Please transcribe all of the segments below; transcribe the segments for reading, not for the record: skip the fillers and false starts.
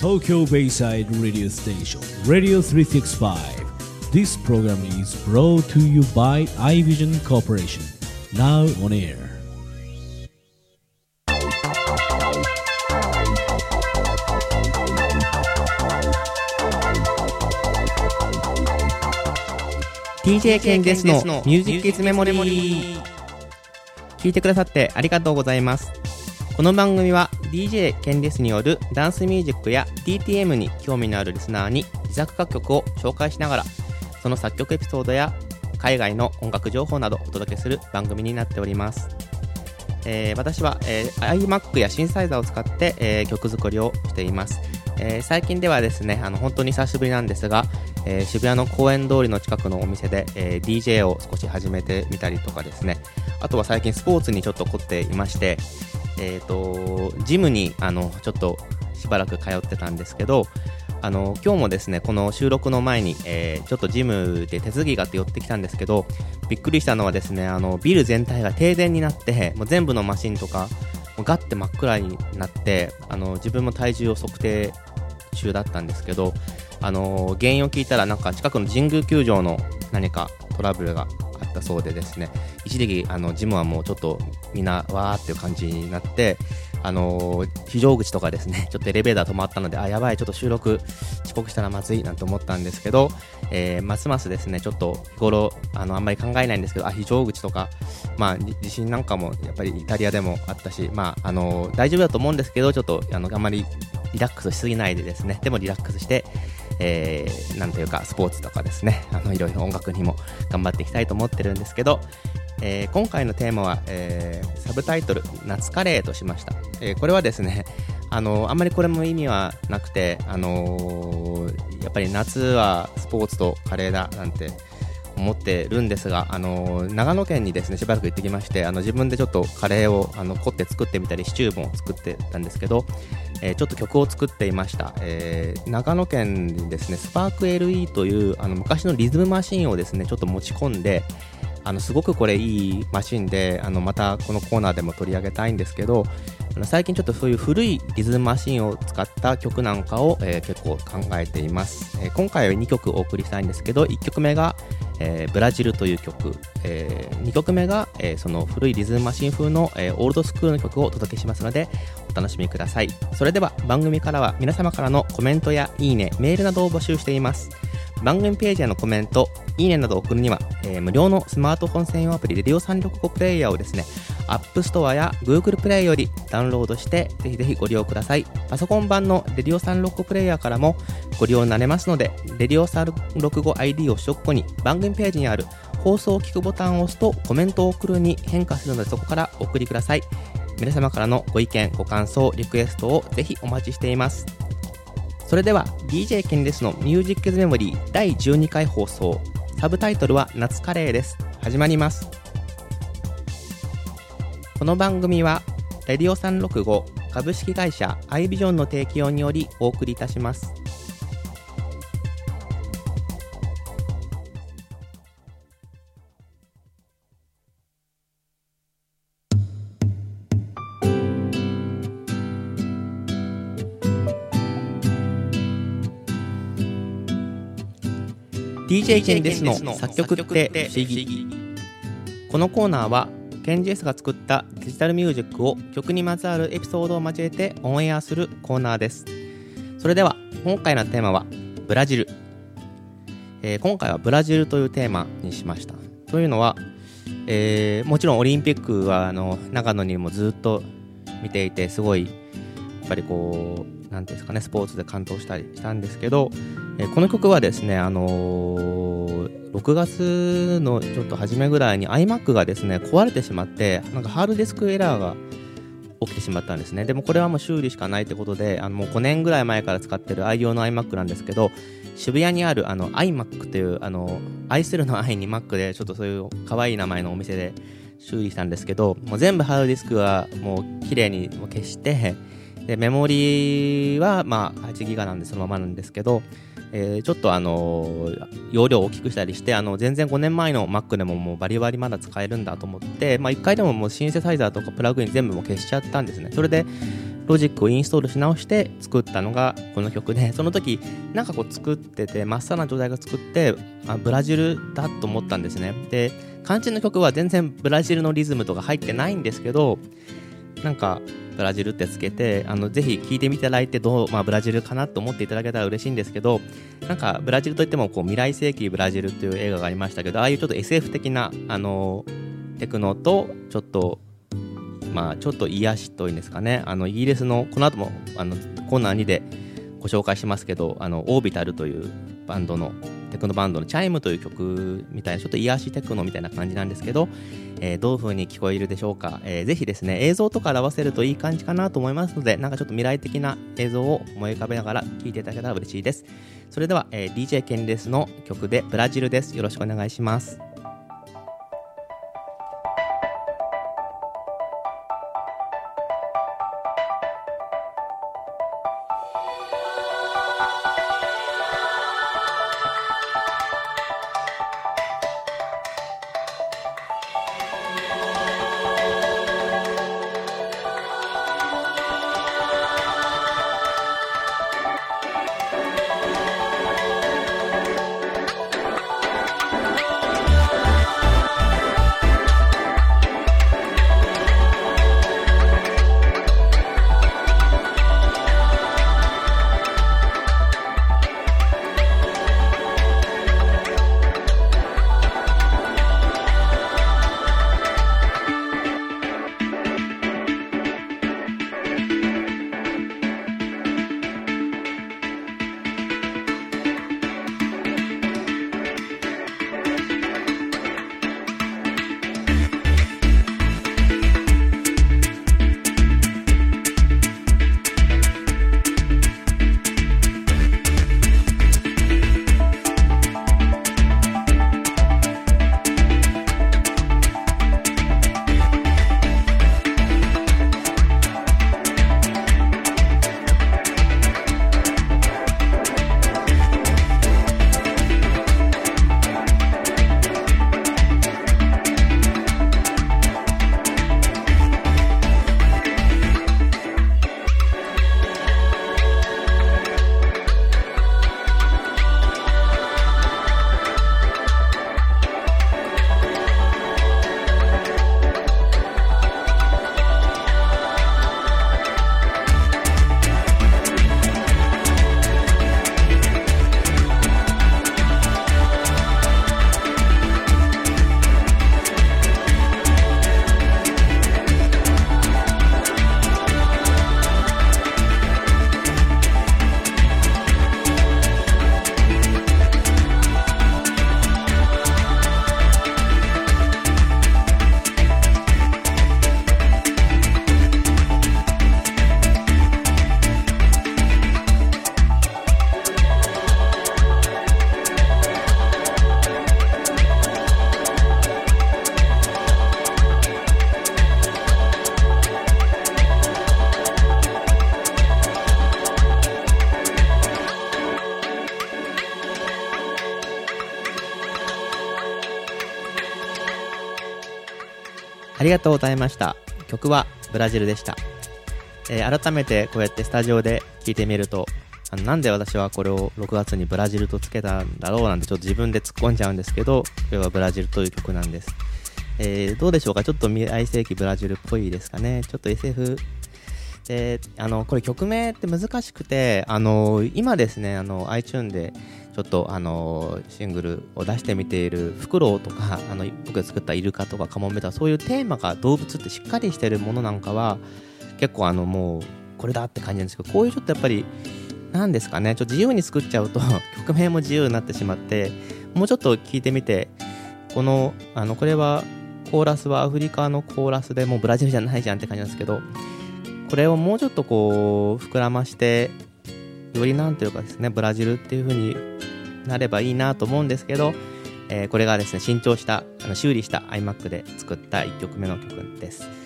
Tokyo Bayside Radio Station, Radio 365. This program is brought to you by iVision Corporation. Now on air. DJ ケンですのミュージックイズメモリー。聞いてくださってありがとうございます。この番組は DJ ケンですによるダンスミュージックや DTM に興味のあるリスナーに自作楽曲を紹介しながら、その作曲エピソードや海外の音楽情報などをお届けする番組になっております。私は、iMac やシンサイザーを使って、曲作りをしています。最近ではですね、本当に久しぶりなんですが、渋谷の公園通りの近くのお店で、DJ を少し始めてみたりとかですね、あとは最近スポーツにちょっと凝っていまして、ジムにちょっとしばらく通ってたんですけど、今日もですねこの収録の前に、ちょっとジムで手続きがあって寄ってきたんですけど、びっくりしたのはですね、ビル全体が停電になって、もう全部のマシンとかもうガッて真っ暗になって、自分も体重を測定中だったんですけど、原因を聞いたらなんか近くの神宮球場の何かトラブルがあったそうでですね、一時期ジムはもうちょっとみんなわーっていう感じになって、非常口とかですね、ちょっとエレベーター止まったので、やばい、ちょっと収録遅刻したらまずいなんて思ったんですけど、ますますですねちょっと日頃あんまり考えないんですけど、非常口とか、地震なんかもやっぱりイタリアでもあったし、大丈夫だと思うんですけど、ちょっとあんまりリラックスしすぎないでですね、でもリラックスして、なんというかスポーツとかですね、いろいろ音楽にも頑張っていきたいと思ってるんですけど、今回のテーマは、サブタイトル夏カレーとしました。これはですね、あんまりこれも意味はなくて、やっぱり夏はスポーツとカレーだなんて思ってるんですが、長野県にですねしばらく行ってきまして、自分でちょっとカレーを凝って作ってみたりシチューも作ってたんですけど、ちょっと曲を作っていました。長野県にですねスパーク LE という昔のリズムマシンをですねちょっと持ち込んで、すごくこれいいマシンで、またこのコーナーでも取り上げたいんですけど、最近ちょっとそういう古いリズムマシンを使った曲なんかを、結構考えています。今回は2曲お送りしたいんですけど、1曲目が、ブラジルという曲、2曲目が、その古いリズムマシン風の、オールドスクールの曲をお届けしますのでお楽しみください。それでは番組からは皆様からのコメントやいいね、メールなどを募集しています。番組ページへのコメント、いいねなどを送るには、無料のスマートフォン専用アプリレディオ365プレイヤーをですね、アップストアや Google プレイよりダウンロードしてぜひぜひご利用ください。パソコン版のレディオ365プレイヤーからもご利用になれますので、レディオ 365ID を取得後に番組ページにある放送を聞くボタンを押すとコメントを送るに変化するので、そこからお送りください。皆様からのご意見、ご感想、リクエストをぜひお待ちしています。それでは DJ ケンレスのミュージックズメモリー第12回放送、サブタイトルは夏カレーです。始まります。この番組はレディオ365株式会社iVisionの提供によりお送りいたします。DJ ケンですの作曲って不思議。このコーナーはケンジェスが作ったデジタルミュージックを曲にまつわるエピソードを交えてオンエアするコーナーです。それでは今回のテーマはブラジル。今回はブラジルというテーマにしました。というのは、もちろんオリンピックは長野にもずっと見ていて、すごいやっぱりこうなんていうんですかね、スポーツで感動したりしたんですけど、この曲はですね、6月のちょっと初めぐらいに iMac がですね壊れてしまって、なんかハードディスクエラーが起きてしまったんですね。でもこれはもう修理しかないってことで、もう5年ぐらい前から使ってる愛用の iMac なんですけど、渋谷にあるiMac という愛するの愛に Mac でちょっとそういう可愛い名前のお店で修理したんですけど、もう全部ハードディスクはもう綺麗に消して、でメモリーは8ギガなんでそのままなんですけど、 ちょっと容量を大きくしたりして全然5年前の Mac でももうバリバリまだ使えるんだと思って、1回でももうシンセサイザーとかプラグイン全部も消しちゃったんですね。それでロジックをインストールし直して作ったのがこの曲で、その時なんかこう作ってて真っさらな状態が作ってブラジルだと思ったんですね。で肝心の曲は全然ブラジルのリズムとか入ってないんですけど、なんかブラジルってつけてぜひ聴いてみていただいてブラジルかなと思っていただけたら嬉しいんですけど、なんかブラジルといってもこう未来世紀ブラジルっていう映画がありましたけど、ああいうちょっと SF 的なテクノとちょっと癒しというんですかね、イギリスのこの後もコーナー2でご紹介しますけどオービタルというバンドのテクノバンドのチャイムという曲みたいなちょっと癒しテクノみたいな感じなんですけど、どういう風に聞こえるでしょうか。ぜひですね映像とか表せるといい感じかなと思いますので、なんかちょっと未来的な映像を思い浮かべながら聴いていただけたら嬉しいです。それでは、DJ ケンレスの曲でブラジルです。よろしくお願いします。ありがとうございました。曲はブラジルでした。改めてこうやってスタジオで聴いてみると、なんで私はこれを6月にブラジルとつけたんだろうなんてちょっと自分で突っ込んじゃうんですけど、これはブラジルという曲なんです。どうでしょうか。ちょっと未来世紀ブラジルっぽいですかね。ちょっと SF で、これ曲名って難しくて、今ですね、iTunes でちょっとシングルを出してみているフクロウとか僕が作ったイルカとかカモメとか、そういうテーマが動物ってしっかりしてるものなんかは結構もうこれだって感じなんですけど、こういうちょっとやっぱりなんですかね、ちょっと自由に作っちゃうと曲名も自由になってしまって、もうちょっと聞いてみて、これはコーラスはアフリカのコーラスでもうブラジルじゃないじゃんって感じなんですけど、これをもうちょっとこう膨らましてよりなんていうかですね、ブラジルっていう風になればいいなと思うんですけど、これがですね修理した iMac で作った1曲目の曲です。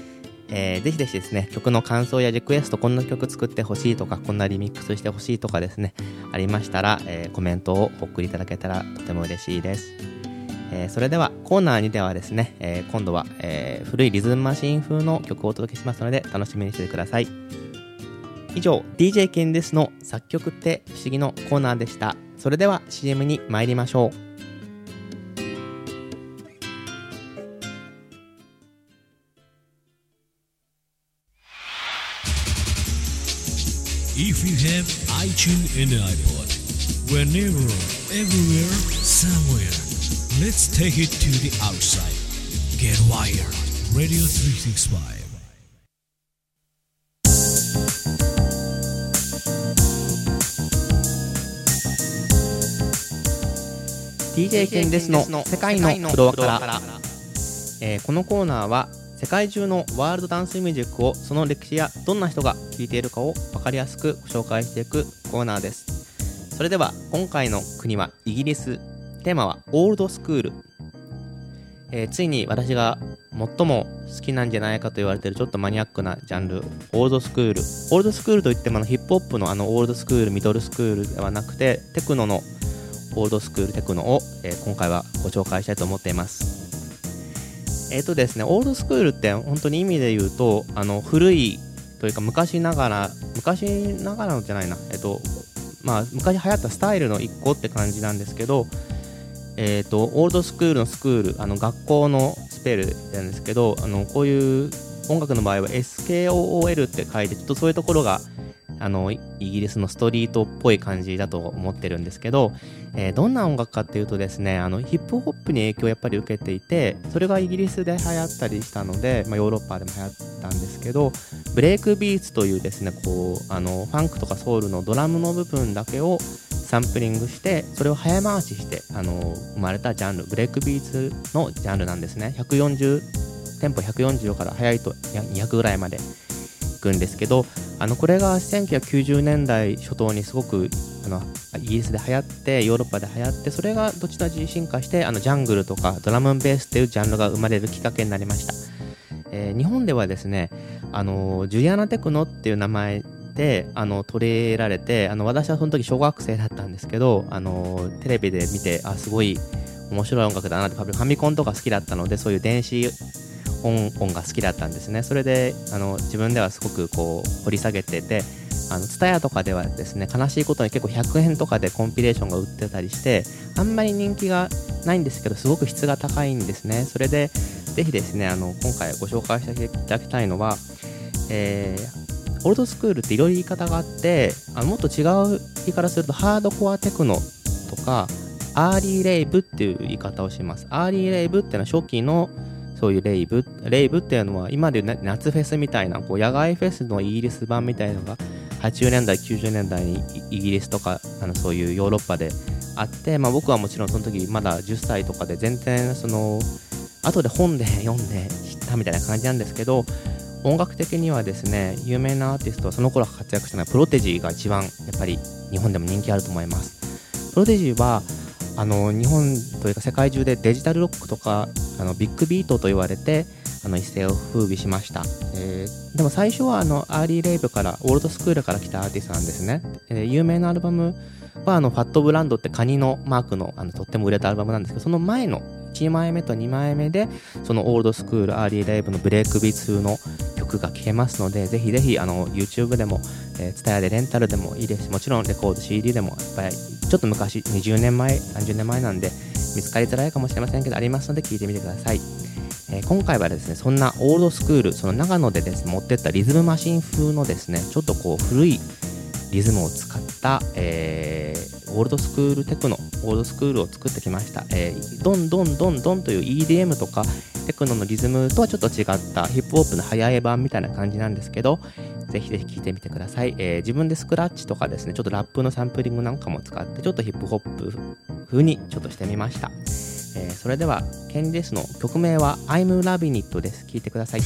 ぜひぜひですね、曲の感想やリクエスト、こんな曲作ってほしいとか、こんなリミックスしてほしいとかですね、ありましたら、コメントをお送りいただけたらとても嬉しいです。それではコーナー2ではですね、今度は、古いリズムマシン風の曲をお届けしますので楽しみにしててください。以上 DJ ケンですの作曲って不思議のコーナーでした。それでは CM に参りましょう。 If you have iTunes in the iPod, whenever, everywhere, somewhere, let's take it to the outside. Get wired. Radio 365. DJ ケンですの世界のフロアから、このコーナーは世界中のワールドダンスミュージックをその歴史やどんな人が聴いているかを分かりやすくご紹介していくコーナーです。それでは今回の国はイギリス。テーマはオールドスクール。ついに私が最も好きなんじゃないかと言われているちょっとマニアックなジャンル、オールドスクール。オールドスクールといってもヒップホップのオールドスクール、ミドルスクールではなくて、テクノのオールドスクールテクノを、今回はご紹介したいと思っています。ですね、オールドスクールって本当に意味で言うと古いというか昔ながらのじゃないな、昔流行ったスタイルの一個って感じなんですけど、オールドスクールのスクール、学校のスペルなんですけど、こういう音楽の場合は SKOOL って書いて、ちょっとそういうところがイギリスのストリートっぽい感じだと思ってるんですけど、どんな音楽かっていうとですね、ヒップホップに影響をやっぱり受けていて、それがイギリスで流行ったりしたので、ヨーロッパでも流行ったんですけど、ブレイクビーツというですね、ファンクとかソウルのドラムの部分だけをサンプリングして、それを早回しして生まれたジャンル、ブレイクビーツのジャンルなんですね。テンポ140から速いと200ぐらいまでいくんですけど、これが1990年代初頭にすごくイギリスで流行って、ヨーロッパで流行って、それがどちらに進化して、ジャングルとかドラムンベースっていうジャンルが生まれるきっかけになりました。日本ではですね、ジュリアナテクノっていう名前で取り入れられて、私はその時小学生だったんですけど、テレビで見て、すごい面白い音楽だなって、ファミコンとか好きだったので、そういう電子音が好きだったんですね。それで自分ではすごく掘り下げてて、TSUTAYAとかではですね、悲しいことに結構100円とかでコンピレーションが売ってたりして、あんまり人気がないんですけど、すごく質が高いんですね。それでぜひですね、今回ご紹介していただきたいのは、オールドスクールっていろいろ言い方があって、もっと違う言い方するとハードコアテクノとかアーリーレイブっていう言い方をします。アーリーレイブっていうのは初期のそういうレイブっていうのは今でいう夏フェスみたいな野外フェスのイギリス版みたいなのが80年代90年代にイギリスとかそういうヨーロッパであって、僕はもちろんその時まだ10歳とかで全然後で本で読んで知ったみたいな感じなんですけど、音楽的にはですね、有名なアーティストはその頃活躍したのはプロテジーが一番やっぱり日本でも人気あると思います。プロテジーは日本というか世界中でデジタルロックとかビッグビートと言われて一世を風靡しました。でも最初はアーリーレイブからオールドスクールから来たアーティストなんですね。有名なアルバムはファットブランドってカニのマークのとっても売れたアルバムなんですけど、その前の1枚目と2枚目でそのオールドスクールアーリーレイブのブレイクビーツ風の曲が聴けますので、ぜひぜひYouTube でもTSUTAYAでレンタルでもいいですし、もちろんレコード CD でもやっぱりちょっと昔20年前30年前なんで見つかりづらいかもしれませんけどありますので聴いてみてください。今回はですね、そんなオールドスクール、その長野でですね持ってったリズムマシン風のですね、ちょっと古いリズムを使った、オールドスクールテクノ、オールドスクールを作ってきました。ドンドンドンドンという EDM とかテクノのリズムとはちょっと違ったヒップホップの早い版みたいな感じなんですけど、ぜひぜひ聴いてみてください。自分でスクラッチとかですね、ちょっとラップのサンプリングなんかも使ってちょっとヒップホップ風にちょっとしてみました。それではケンデスの曲名は I'm Loving It です。聴いてください。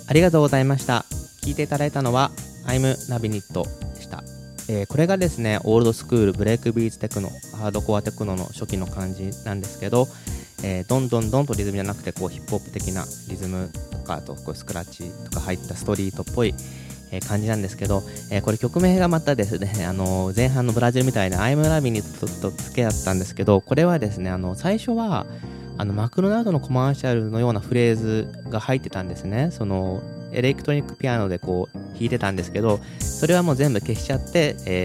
ありがとうございました。聞いていただいたのは I'm Nabinit でした。これがですね、オールドスクールブレイクビーツテクノ、ハードコアテクノの初期の感じなんですけど、どんどんとリズムじゃなくてこうヒップホップ的なリズムとか、あとこうスクラッチとか入ったストリートっぽい感じなんですけど、これ曲名がまたですね、前半のブラジルみたいな I'm Nabinit と付け合ったんですけど、これはですね、最初はマクドナルドのコマーシャルのようなフレーズが入ってたんですね。そのエレクトロニックピアノでこう弾いてたんですけど、それはもう全部消しちゃって、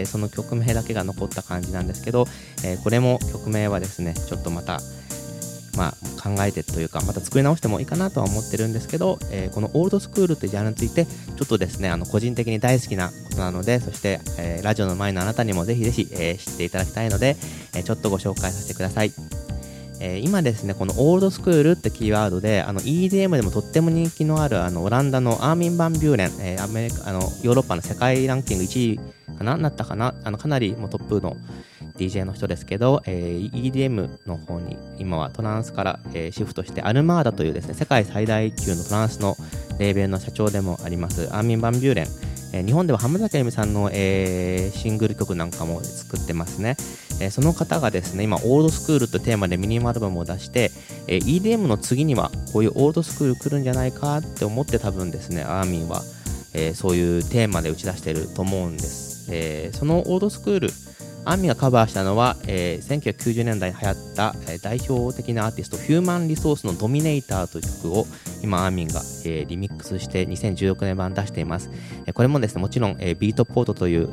その曲名だけが残った感じなんですけど、これも曲名はですね、ちょっとまた考えてというか、また作り直してもいいかなとは思ってるんですけど、このオールドスクールというジャンルについてちょっとですね、個人的に大好きなことなので、そして、ラジオの前のあなたにもぜひぜひ、知っていただきたいので、ちょっとご紹介させてください。今ですね、このオールドスクールってキーワードでEDM でもとっても人気のあるオランダのアーミン・バン・ビューレン、ヨーロッパの世界ランキング1位かなったかな、かなりもうトップの DJ の人ですけど、EDM の方に今はトランスから、シフトしてアルマーダというですね、世界最大級のトランスのレーベルの社長でもありますアーミン・バン・ビューレン、日本では浜崎あゆみさんの、シングル曲なんかも作ってますね。その方がですね、今オールドスクールというテーマでミニアルバムを出して、EDM の次にはこういうオールドスクール来るんじゃないかって思って、多分ですねアーミンは、そういうテーマで打ち出してると思うんです。そのオールドスクール、アーミンがカバーしたのは、1990年代に流行った、代表的なアーティストヒューマンリソースのドミネーターという曲を今アーミンが、リミックスして2016年版出しています。これもですね、もちろん、ビートポートという、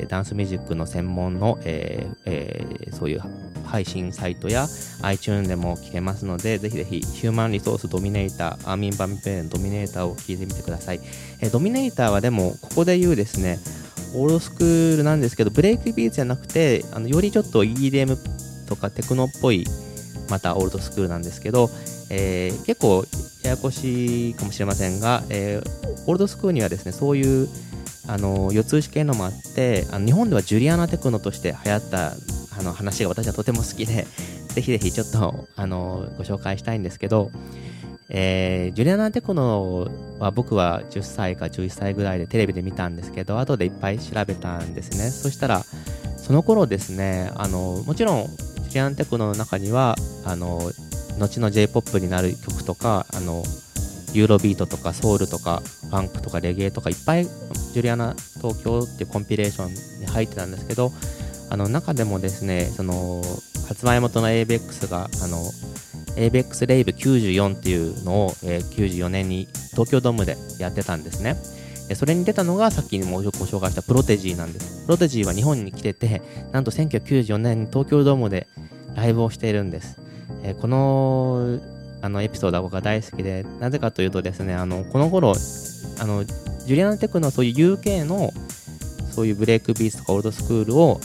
ダンスミュージックの専門の、そういう配信サイトや iTunes でも聴けますので、ぜひぜひヒューマンリソースドミネーター、アーミン・バン・ビューレンドミネーターを聴いてみてください。ドミネーターはでもここで言うですね、オールドスクールなんですけど、ブレイクビーツじゃなくて、よりちょっと EDM とかテクノっぽいまたオールドスクールなんですけど、結構ややこしいかもしれませんが、オールドスクールにはですね、そういう四つ打ち系のもあって、日本ではジュリアナテクノとして流行った話が私はとても好きで、ぜひぜひちょっとご紹介したいんですけど、ジュリアナテクノは僕は10歳か11歳ぐらいでテレビで見たんですけど、後でいっぱい調べたんですね。そしたらその頃ですね、もちろんジュリアナテクノの中には後の J-POP になる曲とか、ユーロビートとかソウルとかファンクとかレゲエとかいっぱいジュリアナ東京っていうコンピレーションに入ってたんですけど、中でもですね、その発売元の ABEX がABEX レイブ94っていうのを、94年に東京ドームでやってたんですね。それに出たのがさっきもご紹介したプロテジーなんです。プロテジーは日本に来てて、なんと1994年に東京ドームでライブをしているんです。このエピソードは僕は大好きで、なぜかというとですね、この頃ジュリアナテクノはそういう UK のそういうブレイクビーツとかオールドスクールを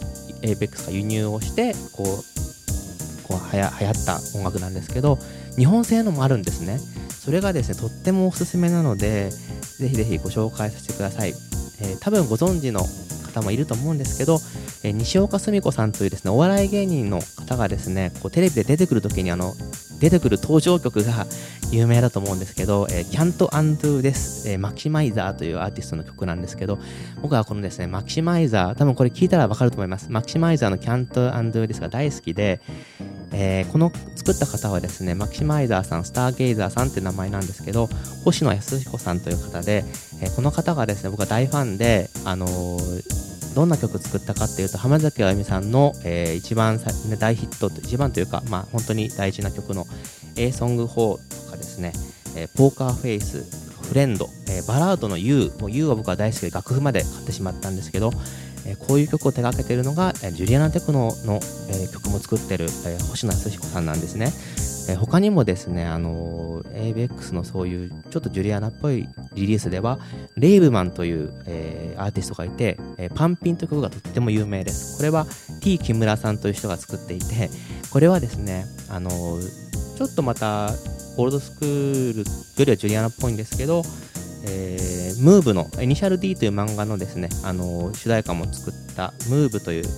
ABEX が輸入をしてこう流行った音楽なんですけど、日本製のもあるんですね。それがですね、とってもおすすめなので、ぜひぜひご紹介させてください。多分ご存知の方もいると思うんですけど、西岡澄子さんというですね、お笑い芸人の方がですね、こうテレビで出てくるときに出てくる登場曲が有名だと思うんですけど、Can't Undo です。マキシマイザーというアーティストの曲なんですけど、僕はこのですね、マキシマイザー、多分これ聞いたらわかると思います。マキシマイザーの Can't Undo ですが大好きで、この作った方はですね、マキシマイザーさん、スターゲイザーさんっていう名前なんですけど、星野康彦さんという方で、この方がですね、僕は大ファンで、どんな曲作ったかっていうと、浜崎あゆみさんの、一番大ヒット、一番というか、本当に大事な曲の A Song 4とかですね、ポーカーフェイス、フレンド、バラードの You は僕は大好きで楽譜まで買ってしまったんですけど、こういう曲を手掛けているのが、ジュリアナテクノの、曲も作っている、星野康彦さんなんですね。他にもですね、ABEX のそういうちょっとジュリアナっぽいリリースでは、レイブマンという、アーティストがいて、パンピンという曲がとっても有名です。これは T 木村さんという人が作っていて、これはですね、ちょっとまたオールドスクールよりはジュリアナっぽいんですけど、ムーブのイニシャル D という漫画のですね、主題歌も作ったムーブという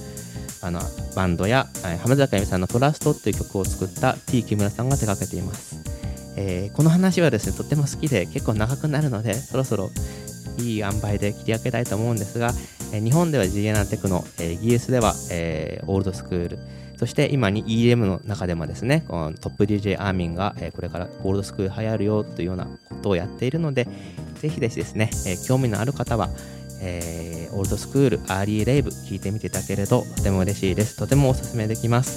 バンドや、浜崎あゆみさんのトラストという曲を作った T 木村さんが手掛けています。 この話はですねとっても好きで結構長くなるので、そろそろいい塩梅で切り分けたいと思うんですが、日本では GNテクノ、イギリスでは、オールドスクール、そして今に EDM の中でもですね、このトップ DJ アーミンが、これからオールドスクール流行るよというようなことをやっているので、ぜひですね、興味のある方は、オールドスクールアーリーレイブ聞いてみていただけるととても嬉しいです。とてもおすすめできます。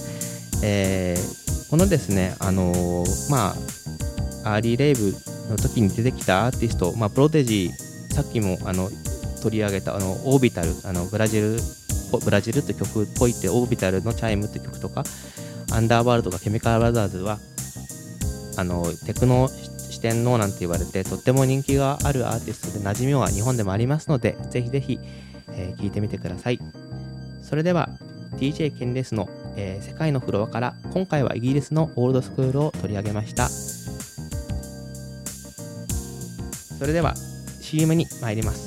このですね、アーリーレイブの時に出てきたアーティスト、プロデジー、さっきも取り上げたオービタル、ブラジルって曲っぽいってオービタルのチャイムって曲とか、アンダーワールドとかケミカルブラザーズはテクノ四天王なんて言われてとっても人気があるアーティストで、馴染みは日本でもありますので、ぜひぜひ、聴いてみてください。それでは DJ ケンレスの、世界のフロアから、今回はイギリスのオールドスクールを取り上げました。それでは CM に参ります。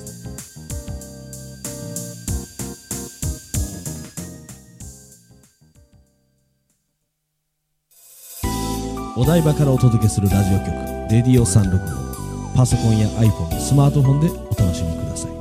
お台場からお届けするラジオ局レディオ365、パソコンや iPhone、スマートフォンでお楽しみください。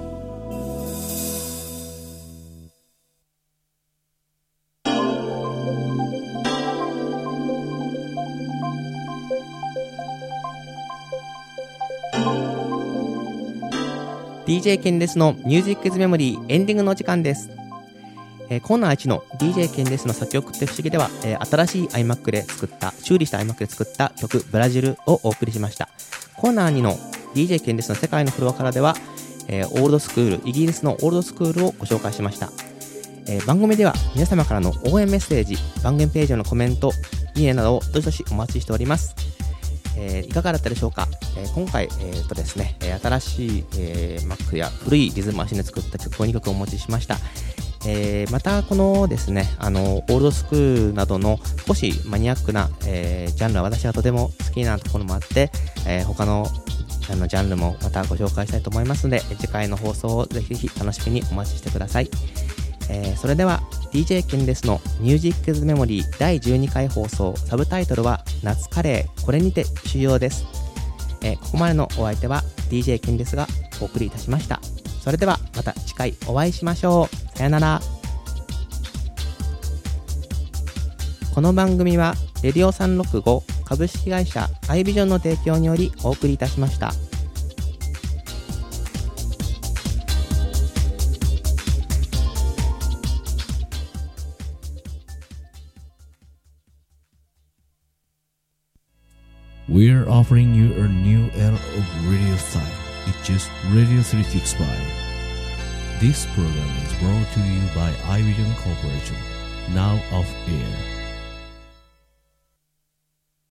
DJ ケンレスのミュージックイズメモリーエンディングの時間です。コーナー1の DJ ケンレスの作曲って不思議では、新しい iMac で作った修理した iMac で作った曲ブラジルをお送りしました。コーナー2の DJ ケンレスの世界のフロアからでは、オールドスクール、イギリスのオールドスクールをご紹介しました。番組では皆様からの応援メッセージ、番組ページのコメント、いいねなどをどしどしお待ちしております。いかがだったでしょうか。今回、ですね、新しい、Mac や古いリズムマシンで作った曲を2曲お持ちしました。またこのですね、オールドスクールなどの少しマニアックな、ジャンルは私はとても好きなところもあって、他のジャンルもまたご紹介したいと思いますので、次回の放送をぜひぜひ楽しみにお待ちしてください。それでは DJ ケンレスのミュージックズメモリー第12回放送、サブタイトルは夏カレー、これにて終了です。ここまでのお相手は DJ ケンレスがお送りいたしました。それではまた次回お会いしましょう。さよなら。この番組はレディオ365株式会社アイビジョンの提供によりお送りいたしました。 We're offering you a new era of radio style. It's just Radio 365. This program is brought to you by iVision Corporation. Now off air.